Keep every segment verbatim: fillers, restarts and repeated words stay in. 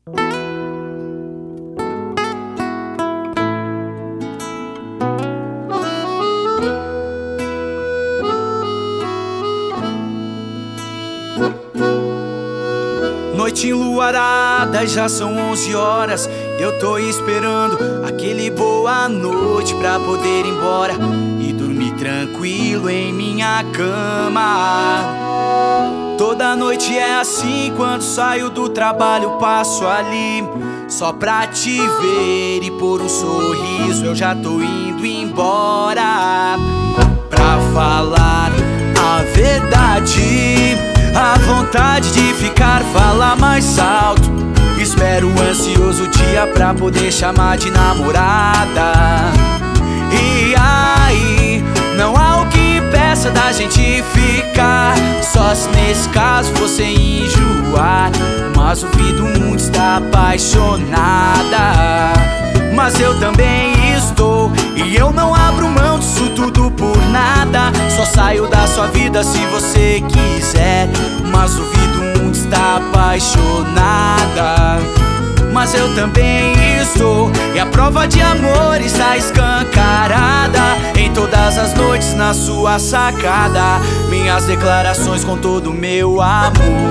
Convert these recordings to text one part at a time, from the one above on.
Noite enluarada, já são onze horas. Eu tô esperando aquele boa noite pra poder ir embora e dormir tranquilo em minha cama. Toda noite é assim, quando saio do trabalho passo ali só pra te ver e por um sorriso eu já tô indo embora. Pra falar a verdade, a vontade de ficar fala mais alto. Espero ansioso o dia pra poder chamar de namorada. E aí, não há o que impeça da gente ficar, só se nesse caso você enjoar. Mas o fim do mundo está apaixonada. Mas eu também estou, e eu não abro mão disso tudo por nada. Só saio da sua vida se você quiser. Mas o fim do mundo está apaixonada. Mas eu também estou, e a prova de amor está escancarada. Em todas as noites na sua sacada, minhas declarações com todo o meu amor.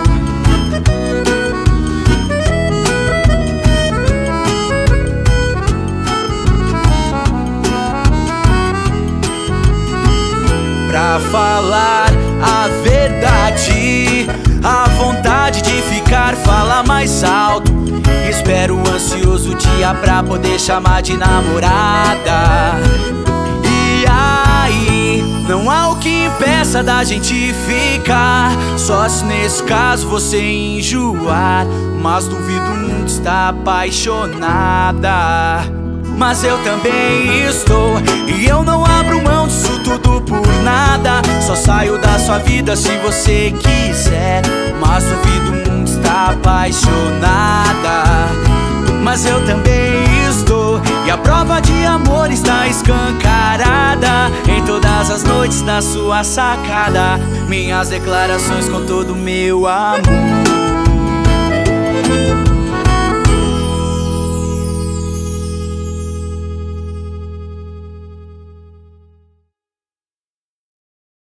Pra falar a verdade, a vontade de ficar fala mais alto. Espero ansioso o dia pra poder chamar de namorada. E aí, não há o que impeça da gente ficar, só se nesse caso você enjoar. Mas duvido muito estar apaixonada. Mas eu também estou, e eu não abro mão disso tudo por nada. Só saio da sua vida se você quiser. Mas duvido muito estar apaixonada. Mas eu também estou, e a prova de amor está escancarada. Em todas as noites na sua sacada, minhas declarações com todo o meu amor.